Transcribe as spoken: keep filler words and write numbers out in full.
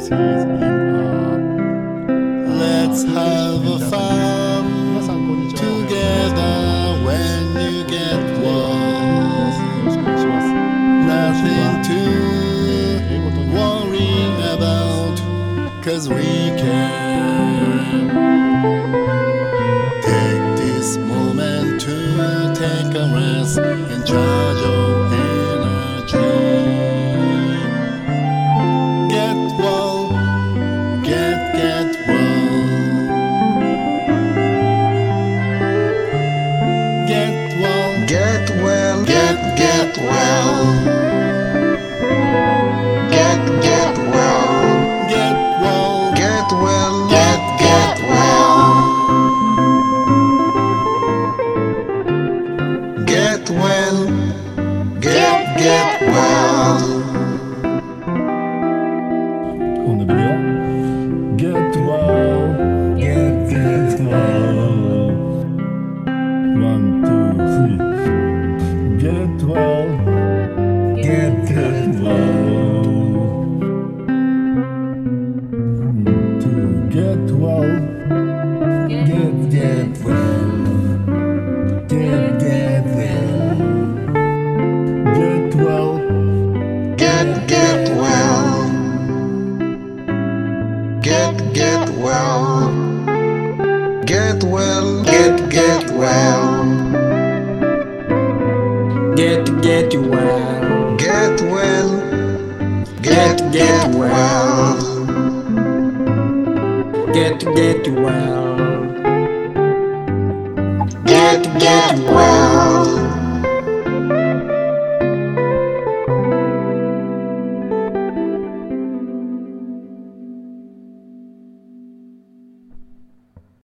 is in uh, Let's have a fun 皆さんこんにちは。 together when you get よ well. ろしくお願いします。 Nothing 英語と to 日本語 worry about, cause we can take this moment to take a rest in charge of energy. Get well, get, get well. Get well, Get well, get, get well. get, get well, Get well, get well, get, get well. get well, get, get well. On the video. Get well, get get well. One, two, three. Get well, get get well. To get well, get get well. Get get well. Get well, Get, get well, get, get well, get well, get, get well, Get get well, get well, get, get well, get get well, get, get well.